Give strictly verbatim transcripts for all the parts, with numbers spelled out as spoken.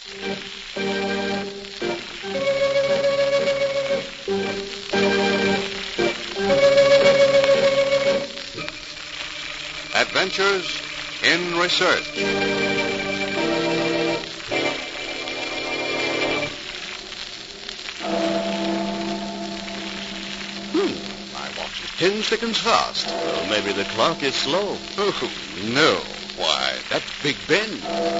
Adventures in Research. Hmm, my watch is ten seconds fast. Well, maybe the clock is slow. Oh, no. Why, that's Big Ben.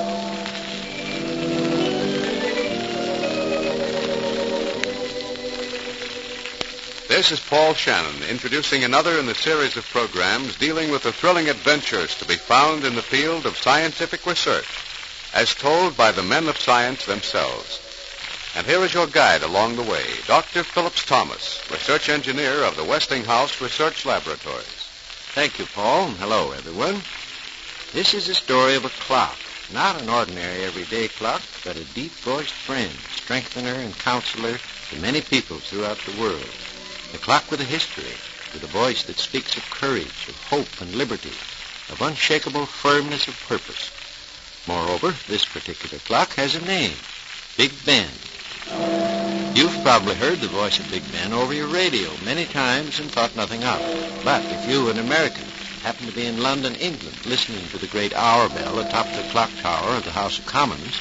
This is Paul Shannon, introducing another in the series of programs dealing with the thrilling adventures to be found in the field of scientific research, as told by the men of science themselves. And here is your guide along the way, Doctor Phillips Thomas, research engineer of the Westinghouse Research Laboratories. Thank you, Paul. Hello, everyone. This is the story of a clock, not an ordinary everyday clock, but a deep-voiced friend, strengthener, and counselor to many people throughout the world. A clock with a history, with a voice that speaks of courage, of hope and liberty, of unshakable firmness of purpose. Moreover, this particular clock has a name, Big Ben. You've probably heard the voice of Big Ben over your radio many times and thought nothing of it. But if you, an American, happen to be in London, England, listening to the great hour bell atop the clock tower of the House of Commons,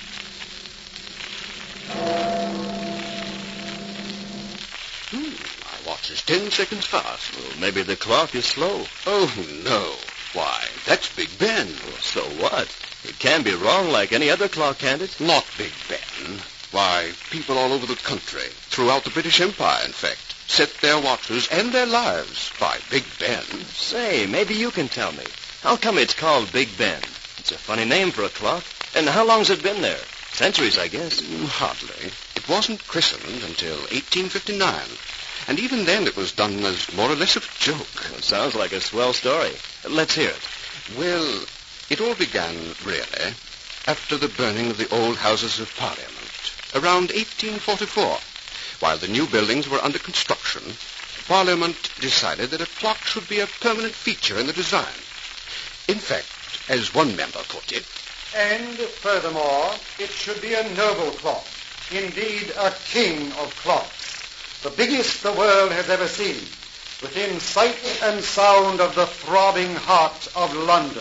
Watch is ten seconds fast. Well, maybe the clock is slow. Oh, no. Why, that's Big Ben. Well, so what? It can be wrong like any other clock, can't it? Not Big Ben. Why, people all over the country, throughout the British Empire, in fact, set their watches and their lives by Big Ben. Say, maybe you can tell me. How come it's called Big Ben? It's a funny name for a clock. And how long's it been there? Centuries, I guess. Hardly. It wasn't christened until eighteen fifty-nine. And even then it was done as more or less of a joke. Well, sounds like a swell story. Let's hear it. Well, it all began, really, after the burning of the old Houses of Parliament, around eighteen forty-four. While the new buildings were under construction, Parliament decided that a clock should be a permanent feature in the design. In fact, as one member put it, and furthermore, it should be a noble clock, indeed a king of clocks, the biggest the world has ever seen, within sight and sound of the throbbing heart of London.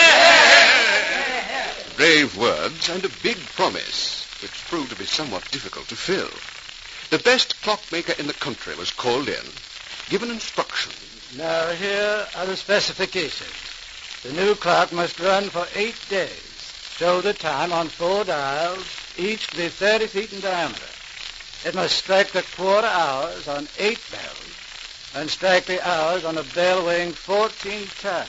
Brave words and a big promise, which proved to be somewhat difficult to fill. The best clockmaker in the country was called in, given instructions. Now here are the specifications. The new clock must run for eight days, show the time on four dials, each to be thirty feet in diameter. It must strike the quarter hours on eight bells, and strike the hours on a bell weighing fourteen tons.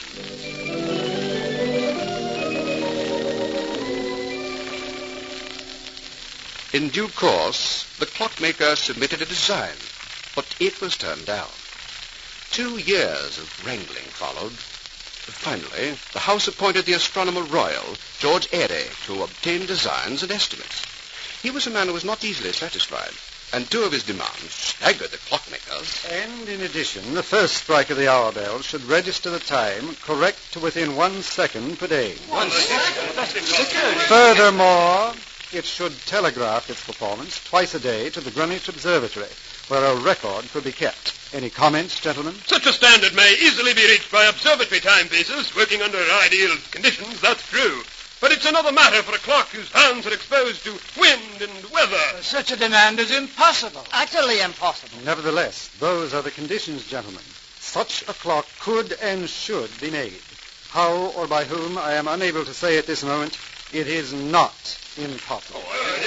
In due course, the clockmaker submitted a design, but it was turned down. Two years of wrangling followed. Finally, the House appointed the Astronomer Royal, George Airy, to obtain designs and estimates. He was a man who was not easily satisfied, and two of his demands staggered the clockmakers. And in addition, the first strike of the hour bell should register the time correct to within one second per day. One second? Furthermore, it should telegraph its performance twice a day to the Greenwich Observatory, where a record could be kept. Any comments, gentlemen? Such a standard may easily be reached by observatory timepieces working under ideal conditions, that's true. But it's another matter for a clock whose hands are exposed to wind and weather. Such a demand is impossible. Utterly impossible. Nevertheless, those are the conditions, gentlemen. Such a clock could and should be made. How or by whom, I am unable to say at this moment. It is not impossible.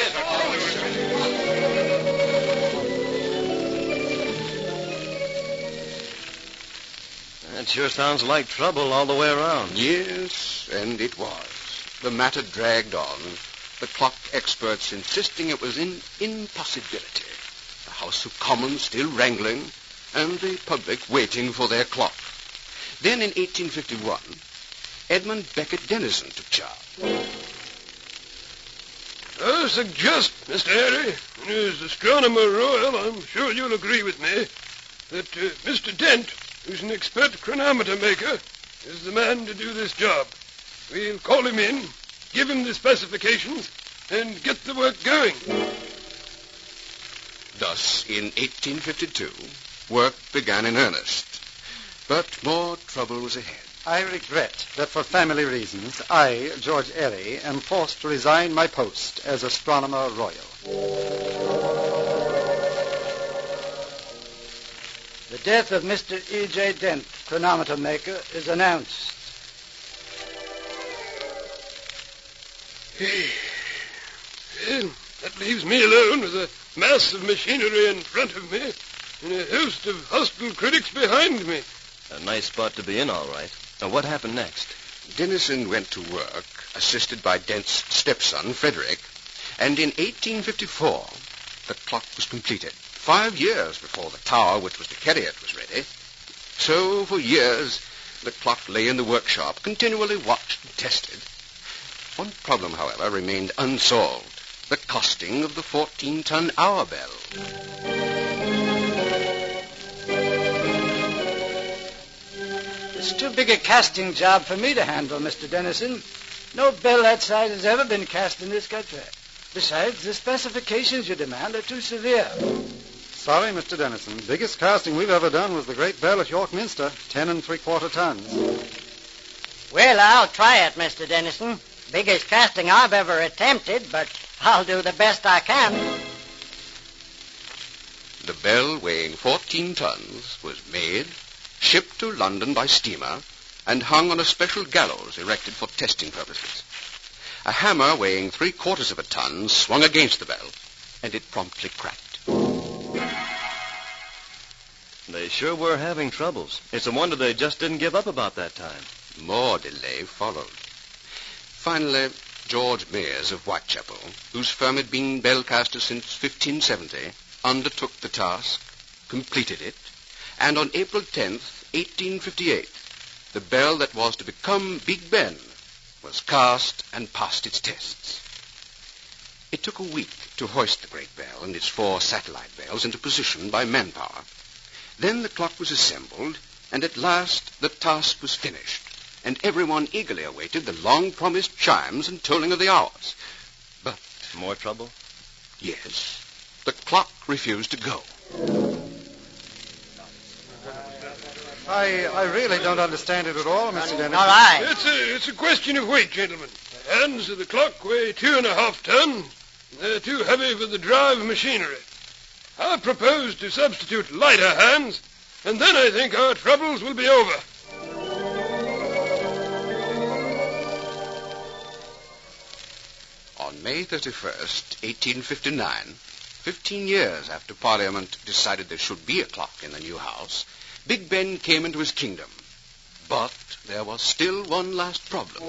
That sure sounds like trouble all the way around. Yes, and it was. The matter dragged on, the clock experts insisting it was an impossibility, the House of Commons still wrangling, and the public waiting for their clock. Then in eighteen fifty-one, Edmund Beckett Dennison took charge. I suggest, Mister Airy, as Astronomer Royal, I'm sure you'll agree with me, that uh, Mister Dent, who's an expert chronometer maker, is the man to do this job. We'll call him in, give him the specifications, and get the work going. Thus, in eighteen fifty-two, work began in earnest. But more trouble was ahead. I regret that for family reasons, I, George Airy, am forced to resign my post as Astronomer Royal. The death of Mister E J. Dent, chronometer maker, is announced. Well, that leaves me alone with a mass of machinery in front of me and a host of hostile critics behind me. A nice spot to be in, all right. Now, what happened next? Dennison went to work, assisted by Dent's stepson, Frederick, and in eighteen fifty-four, the clock was completed, five years before the tower which was to carry it was ready. So, for years, the clock lay in the workshop, continually watched and tested. One problem, however, remained unsolved, the costing of the fourteen-ton hour bell. It's too big a casting job for me to handle, Mister Dennison. No bell that size has ever been cast in this country. Besides, the specifications you demand are too severe. Sorry, Mister Dennison. Biggest casting we've ever done was the great bell at York Minster, ten and three-quarter tons. Well, I'll try it, Mister Dennison. Biggest casting I've ever attempted, but I'll do the best I can. The bell, weighing fourteen tons, was made, shipped to London by steamer, and hung on a special gallows erected for testing purposes. A hammer weighing three-quarters of a ton swung against the bell, and it promptly cracked. They sure were having troubles. It's a wonder they just didn't give up about that time. More delay followed. Finally, George Mears of Whitechapel, whose firm had been bellcaster since fifteen seventy, undertook the task, completed it, and on April tenth, eighteen fifty-eight, the bell that was to become Big Ben was cast and passed its tests. It took a week to hoist the great bell and its four satellite bells into position by manpower. Then the clock was assembled, and at last the task was finished, and everyone eagerly awaited the long-promised chimes and tolling of the hours. But... More trouble? Yes. The clock refused to go. I, I really don't understand it at all, Mister Dennison. All right. It's a, it's a question of weight, gentlemen. The hands of the clock weigh two and a half ton. They're too heavy for the drive machinery. I propose to substitute lighter hands, and then I think our troubles will be over. On May thirty-first, eighteen fifty-nine, fifteen years after Parliament decided there should be a clock in the new house, Big Ben came into his kingdom. But there was still one last problem.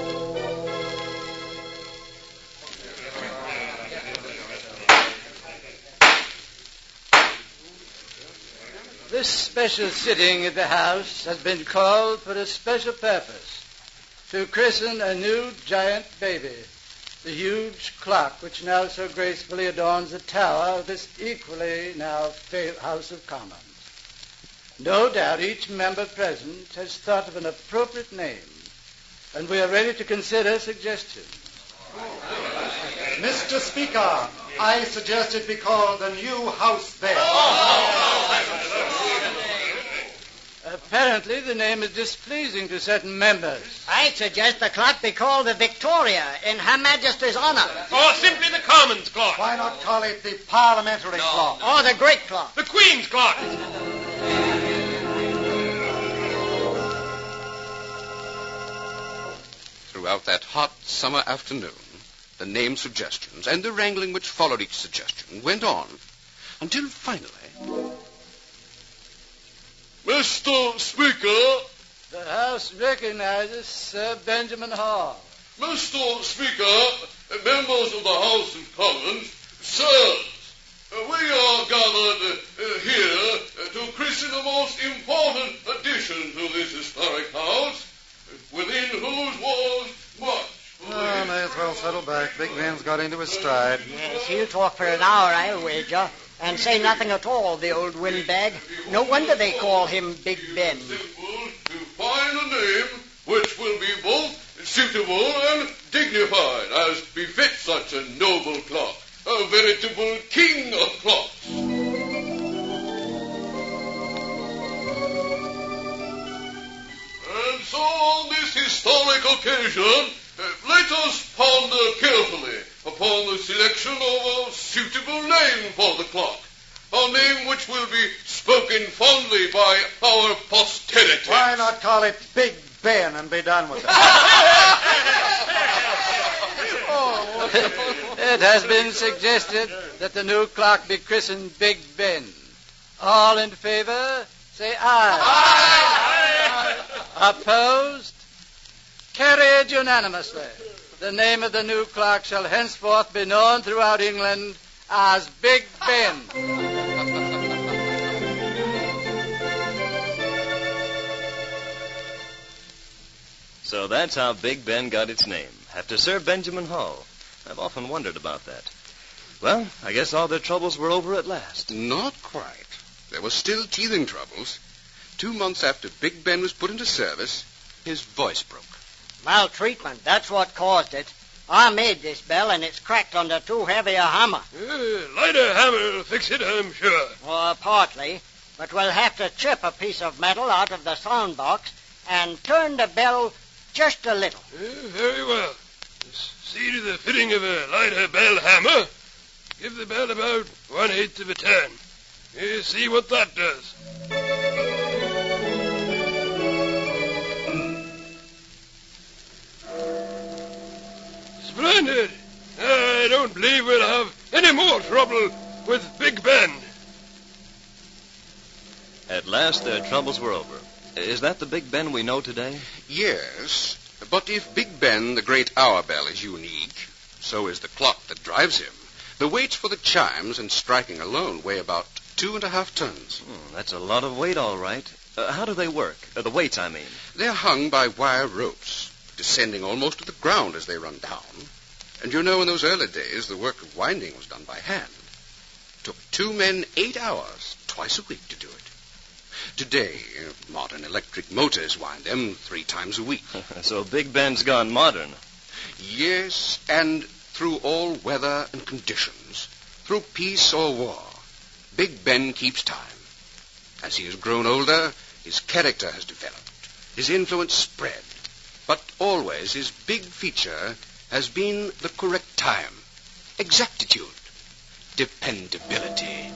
This special sitting of the House has been called for a special purpose, to christen a new giant baby, the huge clock which now so gracefully adorns the tower of this equally now famed House of Commons. No doubt each member present has thought of an appropriate name, and we are ready to consider suggestions. Mister Speaker, I suggest it be called the new House Bell. Apparently the name is displeasing to certain members. I suggest the clock be called the Victoria in Her Majesty's honor. Or simply the Commons clock. Why not call it the Parliamentary Clock? Or the Great Clock. The Queen's clock. Throughout that hot summer afternoon, the name suggestions and the wrangling which followed each suggestion went on until finally... Mister Speaker. The House recognizes Sir Benjamin Hall. Mister Speaker, members of the House of Commons, sirs, we are gathered uh, here uh, to christen the most important addition to this historic house, within whose walls much... Oh, may as well settle back. Big Ben's got into his stride. Yes, he'll talk for an hour, I'll wager, and say nothing at all, the old windbag. No wonder they call him Big Ben. Simple to find a name which will be both suitable and dignified, as befits a such a noble clock, a veritable king of clocks. And so on this historic occasion, uh, let us ponder carefully upon the selection of a suitable name for the clock, a name which will be spoken fondly by our posterity. Why not call it Big Ben and be done with it? It has been suggested that the new clock be christened Big Ben. All in favor, say aye. Aye. Aye. Opposed? Carried unanimously. The name of the new clock shall henceforth be known throughout England as Big Ben. So that's how Big Ben got its name, after Sir Benjamin Hull. I've often wondered about that. Well, I guess all their troubles were over at last. Not quite. There were still teething troubles. Two months after Big Ben was put into service, his voice broke. Maltreatment, that's what caused it. I made this bell, and it's cracked under too heavy a hammer. Uh, lighter hammer will fix it, I'm sure. Uh, partly, but we'll have to chip a piece of metal out of the sound box and turn the bell just a little. Uh, very well. See to the fitting of a lighter bell hammer. Give the bell about one-eighth of a turn. You see what that does. Splendid. I don't believe we'll have any more trouble with Big Ben. At last their troubles were over. Is that the Big Ben we know today? Yes, but if Big Ben, the great hour bell, is unique, so is the clock that drives him. The weights for the chimes and striking alone weigh about two and a half tons. Hmm, that's a lot of weight, all right. Uh, how do they work? Uh, the weights, I mean. They're hung by wire ropes, descending almost to the ground as they run down. And you know, in those early days, the work of winding was done by hand. It took two men eight hours, twice a week, to do it. Today, uh, modern electric motors wind them three times a week. So Big Ben's gone modern. Yes, and through all weather and conditions, through peace or war, Big Ben keeps time. As he has grown older, his character has developed, his influence spread. But always his big feature has been the correct time, exactitude, dependability.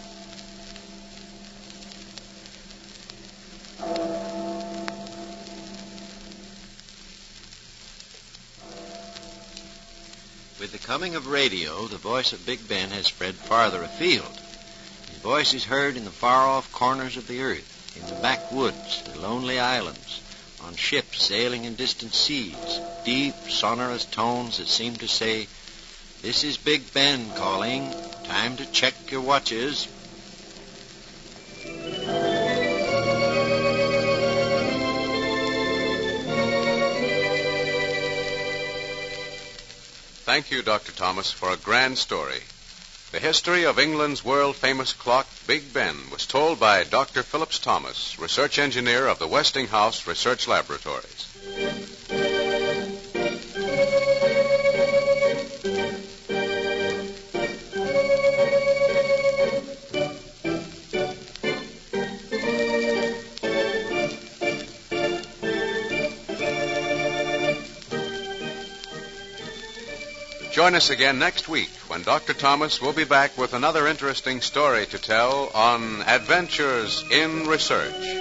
With the coming of radio, the voice of Big Ben has spread farther afield. His voice is heard in the far-off corners of the earth, in the backwoods, the lonely islands, on ships sailing in distant seas, deep, sonorous tones that seem to say, "This is Big Ben calling. Time to check your watches." Thank you, Doctor Thomas, for a grand story. The history of England's world-famous clock, Big Ben, was told by Doctor Phillips Thomas, research engineer of the Westinghouse Research Laboratories. Join us again next week when Doctor Thomas will be back with another interesting story to tell on Adventures in Research.